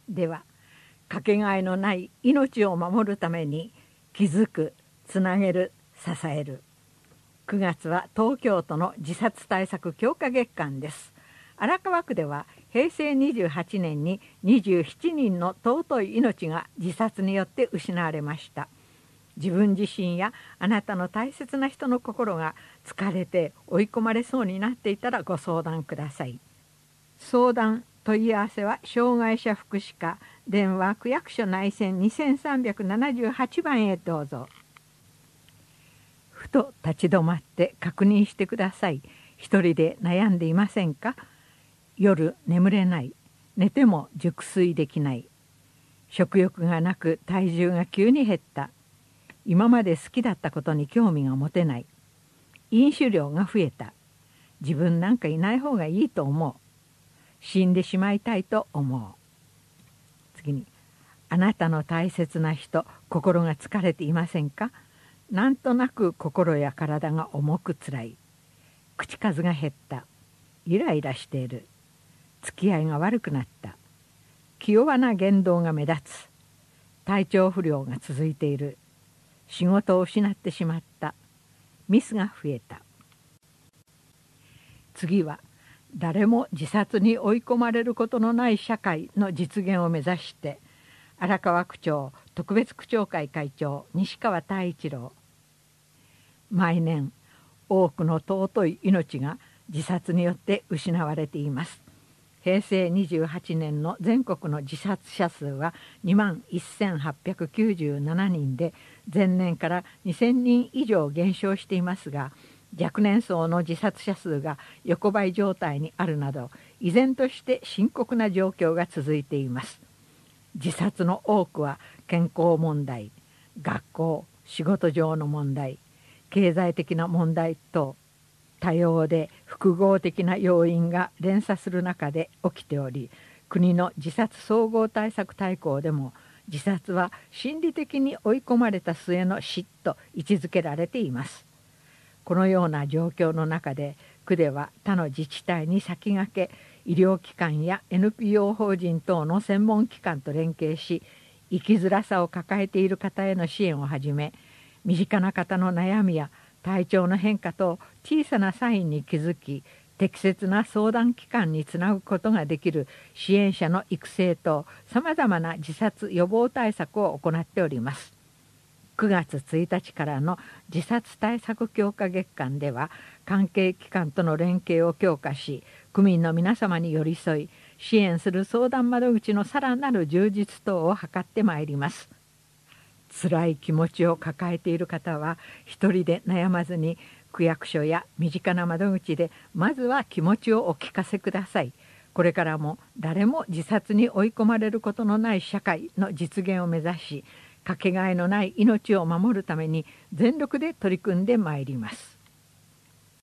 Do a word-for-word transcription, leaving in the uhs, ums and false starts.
では、かけがえのない命を守るために気づく、つなげる、支える。くがつは東京都の自殺対策強化月間です。荒川区ではへいせいにじゅうはちねんににじゅうななにんの尊い命が自殺によって失われました。自分自身やあなたの大切な人の心が疲れて追い込まれそうになっていたらご相談ください。相談問い合わせは障害者福祉課電話区役所内線にせんさんびゃくななじゅうはちばんへどうぞ。ふと立ち止まって確認してください。一人で悩んでいませんか？夜眠れない、寝ても熟睡できない、食欲がなく体重が急に減った、今まで好きだったことに興味が持てない、飲酒量が増えた、自分なんかいない方がいいと思う、死んでしまいたいと思う。次に、あなたの大切な人、心が疲れていませんか？なんとなく心や体が重くつらい、口数が減った、イライラしている、付き合いが悪くなった、気弱な言動が目立つ、体調不良が続いている、仕事を失ってしまった、ミスが増えた。次は、誰も自殺に追い込まれることのない社会の実現を目指して、荒川区長特別区長会会長西川太一郎。毎年多くの尊い命が自殺によって失われています。へいせいにじゅうはちねんの全国の自殺者数はにまんせんはっぴゃくきゅうじゅうななにんで、前年からにせんにん以上減少していますが、若年層の自殺者数が横ばい状態にあるなど、依然として深刻な状況が続いています。自殺の多くは健康問題、学校、仕事上の問題、経済的な問題等、多様で複合的な要因が連鎖する中で起きており、国の自殺総合対策大綱でも自殺は心理的に追い込まれた末の死と位置づけられています。このような状況の中で、区では他の自治体に先駆け、医療機関や エヌピーオー 法人等の専門機関と連携し、生きづらさを抱えている方への支援をはじめ、身近な方の悩みや体調の変化と小さなサインに気づき、適切な相談機関につなぐことができる支援者の育成とさまざまな自殺予防対策を行っております。くがつついたちからの自殺対策強化月間では、関係機関との連携を強化し、区民の皆様に寄り添い、支援する相談窓口のさらなる充実等を図ってまいります。辛い気持ちを抱えている方は、一人で悩まずに、区役所や身近な窓口でまずは気持ちをお聞かせください。これからも誰も自殺に追い込まれることのない社会の実現を目指し、かけがえのない命を守るために全力で取り組んでまいります。